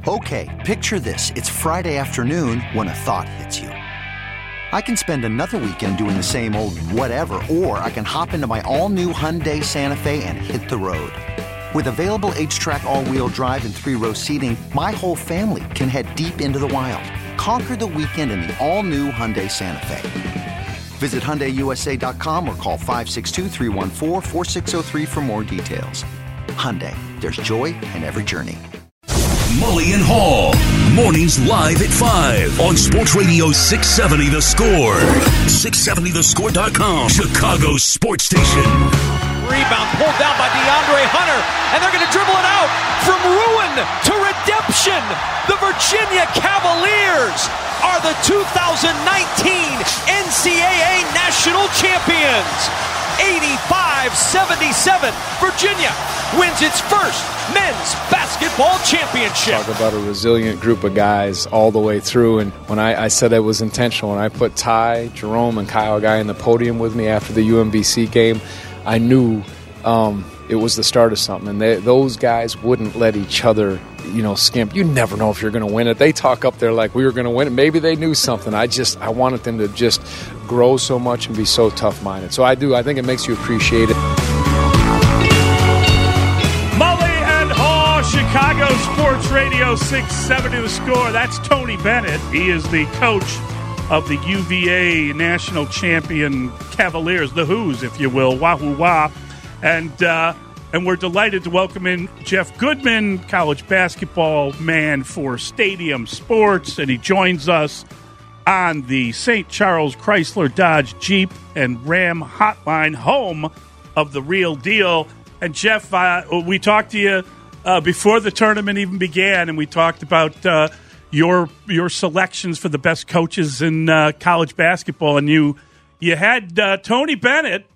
Okay, picture this. It's Friday afternoon when a thought hits you. I can spend another weekend doing the same old whatever, or I can hop into my all-new Hyundai Santa Fe and hit the road. With available H-Track all-wheel drive and 3-row seating, my whole family can head deep into the wild. Conquer the weekend in the all-new Hyundai Santa Fe. Visit HyundaiUSA.com or call 562-314-4603 for more details. Hyundai, there's joy in every journey. Mully and Haugh, mornings live at 5 on Sports Radio 670 The Score. 670thescore.com, Chicago's sports station. Rebound pulled down by DeAndre Hunter, and they're going to dribble it out from ruin to redemption. The Virginia Cavaliers are the 2019 NCAA National Champions. 85-77, Virginia wins its first men's basketball championship. Talk about a resilient group of guys all the way through, and when I said it was intentional, when I put Ty, Jerome, and Kyle Guy in the podium with me after the UMBC game, I knew it was the start of something, and those guys wouldn't let each other, skimp. You never know if you're going to win it. They talk up there like we were going to win it. Maybe they knew something. I wanted them to just grow so much and be so tough-minded. So I do. I think it makes you appreciate it. Mully and Haugh, Chicago Sports Radio 670 The Score. That's Tony Bennett. He is the coach of the UVA national champion Cavaliers, the Who's, if you will, wahoo wah. And we're delighted to welcome in Jeff Goodman, college basketball man for Stadium Sports, and he joins us on the St. Charles Chrysler Dodge Jeep and Ram hotline, home of the real deal. And Jeff, we talked to you before the tournament even began, and we talked about your selections for the best coaches in college basketball, and you had Tony Bennett,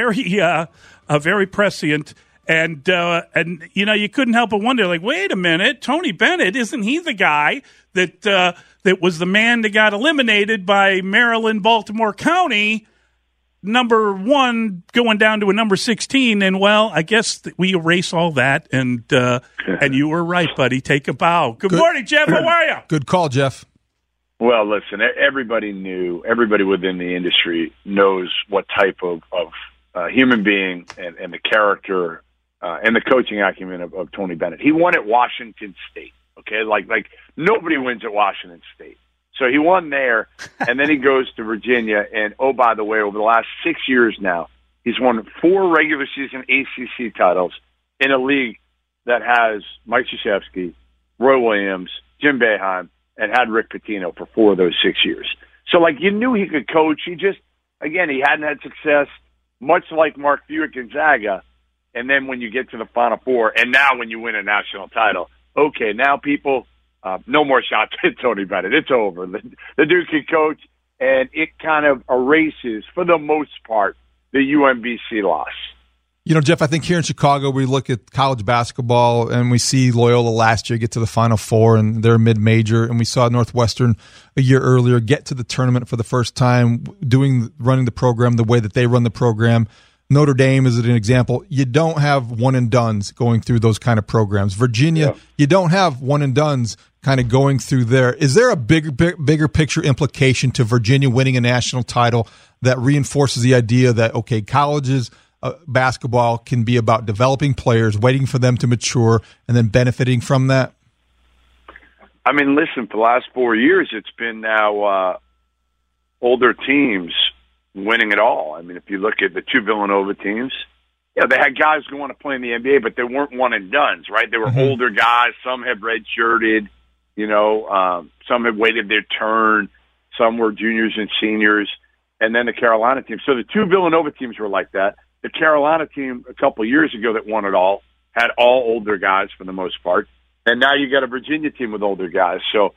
very prescient, and you couldn't help but wonder, like, wait a minute, Tony Bennett, isn't he the guy that was the man that got eliminated by Maryland, Baltimore County, number 1 going down to a number 16? And well, I guess we erase all that, and you were right, buddy. Take a bow. Good morning, Jeff. How are you? Good call, Jeff. Well, listen, everybody within the industry knows what type of human being and the character and the coaching acumen of Tony Bennett. He won at Washington State, okay? Like nobody wins at Washington State. So he won there, and then he goes to Virginia, and, oh, by the way, over the last 6 years now, he's won 4 regular season ACC titles in a league that has Mike Krzyzewski, Roy Williams, Jim Boeheim, and had Rick Pitino for 4 of those 6 years. So, you knew he could coach. He just, again, he hadn't had success, much like Mark Few at Gonzaga. And then when you get to the Final Four, and now when you win a national title, okay, now people, no more shots at Tony Bennett. It's over. The dude can coach, and it kind of erases, for the most part, the UMBC loss. Jeff, I think here in Chicago we look at college basketball and we see Loyola last year get to the Final Four and they're mid-major, and we saw Northwestern a year earlier get to the tournament for the first time, running the program the way that they run the program. Notre Dame is an example. You don't have one-and-dones going through those kind of programs. Virginia, You don't have one-and-dones kind of going through there. Is there a bigger picture implication to Virginia winning a national title that reinforces the idea that, okay, colleges basketball can be about developing players, waiting for them to mature, and then benefiting from that? I mean, listen, for the last 4 years, it's been now older teams winning it all. I mean, if you look at the 2 Villanova teams, they had guys who want to play in the NBA, but they weren't one-and-dones, right? They were older guys. Some had redshirted, some had waited their turn. Some were juniors and seniors. And then the Carolina team. So the 2 Villanova teams were like that. The Carolina team a couple of years ago that won it all had all older guys for the most part. And now you got a Virginia team with older guys. So,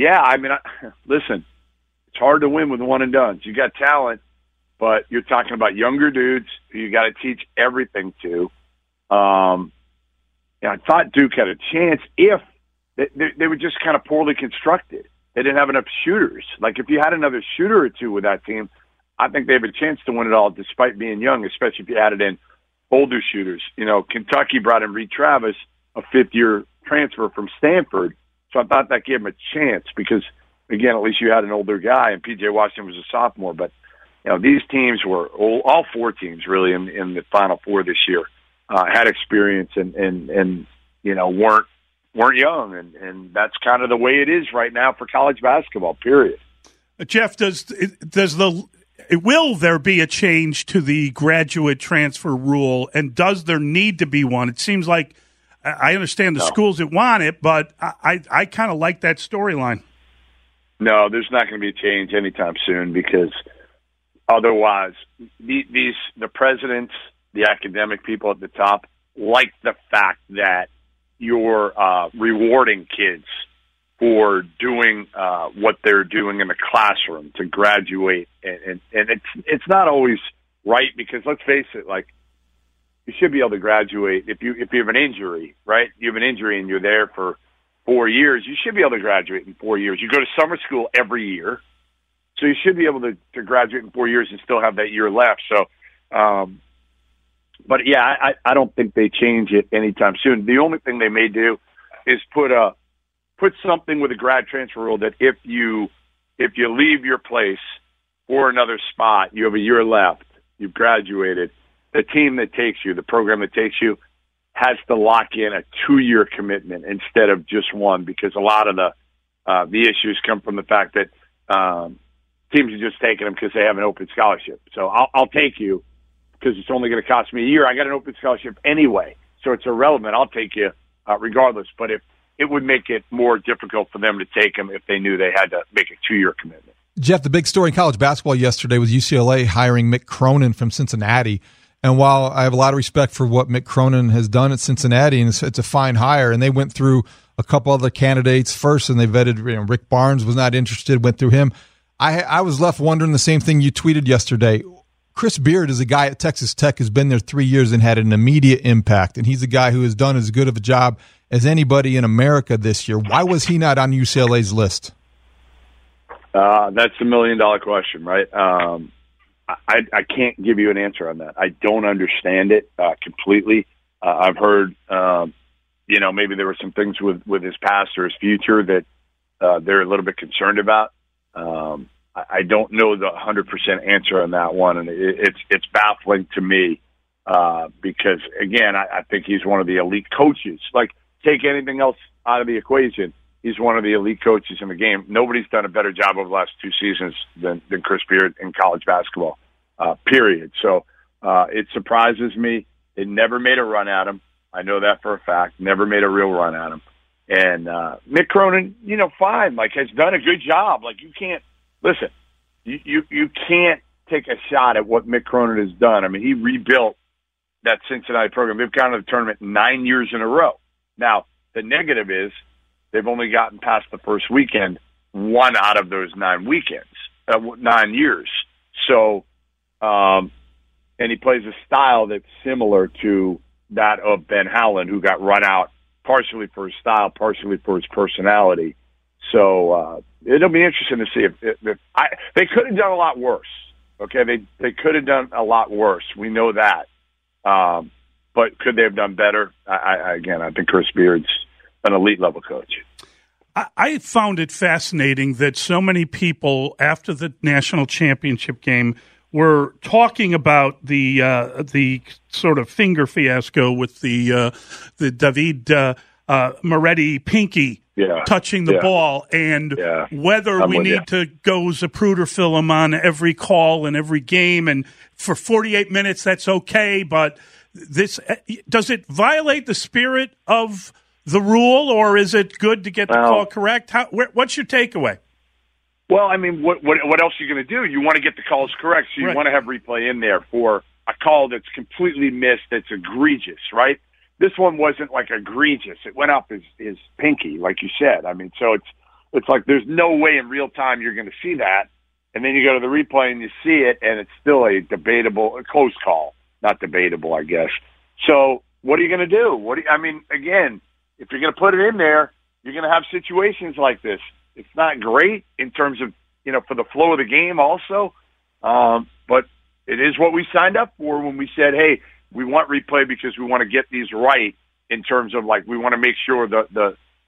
listen, it's hard to win with one-and-dones. You got talent, but you're talking about younger dudes who you got to teach everything to. I thought Duke had a chance if they were just kind of poorly constructed. They didn't have enough shooters. Like, if you had another shooter or two with that team, I think they have a chance to win it all despite being young, especially if you added in older shooters. Kentucky brought in Reed Travis, a fifth-year transfer from Stanford, So I thought that gave him a chance because, again, at least you had an older guy, and P.J. Washington was a sophomore. But, these teams were, all four teams really in the Final Four this year, had experience and weren't young. And that's kind of the way it is right now for college basketball, period. Jeff, will there be a change to the graduate transfer rule, and does there need to be one? It seems like I understand the schools that want it, but I kind of like that storyline. No, there's not going to be a change anytime soon because otherwise the presidents, the academic people at the top, like the fact that you're rewarding kids for doing what they're doing in the classroom to graduate, and it's not always right because let's face it, like you should be able to graduate if you have an injury, right? You have an injury and you're there for 4 years. You should be able to graduate in 4 years. You go to summer school every year, so you should be able to graduate in 4 years and still have that year left. So, but yeah, I don't think they change it anytime soon. The only thing they may do is put something with a grad transfer rule that if you leave your place for another spot, you have a year left, you've graduated, the team that takes you, the program that takes you, has to lock in a 2-year commitment instead of just one, because a lot of the issues come from the fact that teams are just taking them because they have an open scholarship. So I'll take you because it's only going to cost me a year. I got an open scholarship anyway, so it's irrelevant. I'll take you regardless. But if it would make it more difficult for them to take them if they knew they had to make a 2-year commitment. Jeff, the big story in college basketball yesterday was UCLA hiring Mick Cronin from Cincinnati. And while I have a lot of respect for what Mick Cronin has done at Cincinnati, and it's a fine hire, and they went through a couple other candidates first, and they vetted, Rick Barnes was not interested, went through him. I was left wondering the same thing you tweeted yesterday. Chris Beard is a guy at Texas Tech who's been there 3 years and had an immediate impact, and he's a guy who has done as good of a job as anybody in America this year. Why was he not on UCLA's list? That's $1 million question, right? I can't give you an answer on that. I don't understand it completely. I've heard, maybe there were some things with his past or his future that they're a little bit concerned about. I don't know the 100% answer on that one, and it's baffling to me because, again, I think he's one of the elite coaches. Like, take anything else out of the equation, he's one of the elite coaches in the game. Nobody's done a better job over the last 2 seasons than Chris Beard in college basketball, period. So it surprises me. It never made a run at him. I know that for a fact. Never made a real run at him. And Mick Cronin, fine, has done a good job. You can't – listen, you can't take a shot at what Mick Cronin has done. I mean, he rebuilt that Cincinnati program. They've gone to the tournament 9 years in a row. Now, the negative is they've only gotten past the first weekend 1 out of those 9 years. So, and he plays a style that's similar to that of Ben Howland, who got run out partially for his style, partially for his personality. So it'll be interesting to see if they could have done a lot worse. Okay, they could have done a lot worse. We know that. But could they have done better? I think Chris Beard's an elite level coach. I found it fascinating that so many people after the national championship game were talking about the sort of finger fiasco with the David Moretti pinky touching the ball, and whether we need to go Zapruder film on every call and every game, and for 48 minutes that's okay, but this does it violate the spirit of the rule, or is it good to get the call correct? What's your takeaway? Well, I mean, what else are you going to do? You want to get the calls correct, so you want to have replay in there for a call that's completely missed, that's egregious, right? This one wasn't egregious. It went up his pinky, like you said. I mean, so it's like there's no way in real time you're going to see that, and then you go to the replay and you see it, and it's still a close call. Not debatable, I guess. So what are you going to do? Again, if you're going to put it in there, you're going to have situations like this. It's not great in terms of, for the flow of the game also. But it is what we signed up for when we said, hey, we want replay because we want to get these right in terms of we want to make sure the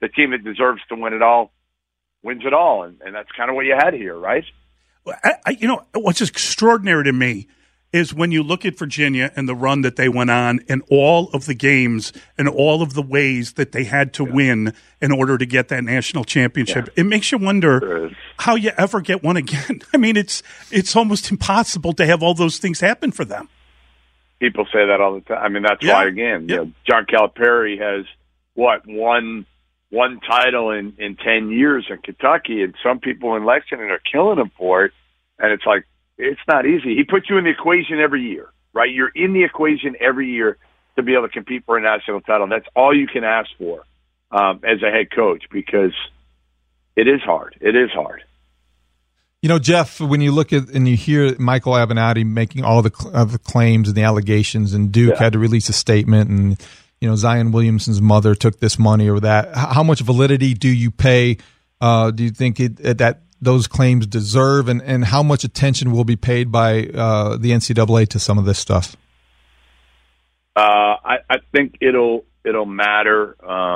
the team that deserves to win it all wins it all, and that's kind of what you had here, right? What's extraordinary to me is when you look at Virginia and the run that they went on and all of the games and all of the ways that they had to win in order to get that national championship. It makes you wonder how you ever get one again. I mean, it's almost impossible to have all those things happen for them. People say that all the time. I mean, that's why, again, John Calipari has, one title in 10 years in Kentucky, and some people in Lexington are killing him for it, and it's like, it's not easy. He puts you in the equation every year, right? You're in the equation every year to be able to compete for a national title. That's all you can ask for as a head coach, because it is hard. It is hard. Jeff, when you look at and you hear Michael Avenatti making all the claims and the allegations, and Duke had to release a statement, and Zion Williamson's mother took this money or that, how much validity do you pay? Do you think that those claims deserve, and how much attention will be paid by the NCAA to some of this stuff? I think it'll matter.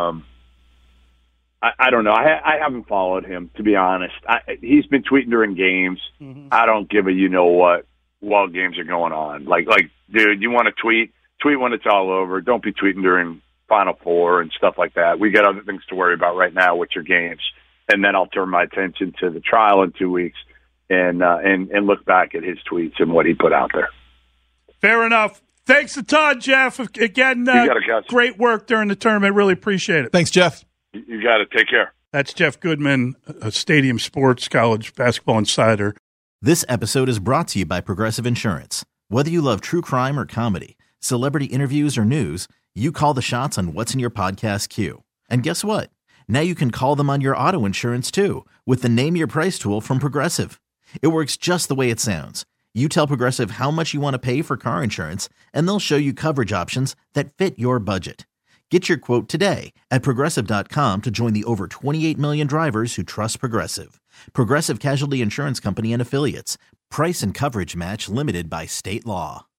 I don't know. I haven't followed him, to be honest. He's been tweeting during games. Mm-hmm. I don't give a what while games are going on. Like, dude, you want to tweet? Tweet when it's all over. Don't be tweeting during Final Four and stuff like that. We got other things to worry about right now with your games. And then I'll turn my attention to the trial in 2 weeks and look back at his tweets and what he put out there. Fair enough. Thanks a ton, Jeff. Again, great work during the tournament. Really appreciate it. Thanks, Jeff. You got it. Take care. That's Jeff Goodman, a Stadium Sports College Basketball Insider. This episode is brought to you by Progressive Insurance. Whether you love true crime or comedy, celebrity interviews or news, you call the shots on what's in your podcast queue. And guess what? Now you can call them on your auto insurance too with the Name Your Price tool from Progressive. It works just the way it sounds. You tell Progressive how much you want to pay for car insurance, and they'll show you coverage options that fit your budget. Get your quote today at Progressive.com to join the over 28 million drivers who trust Progressive. Progressive Casualty Insurance Company and Affiliates. Price and coverage match limited by state law.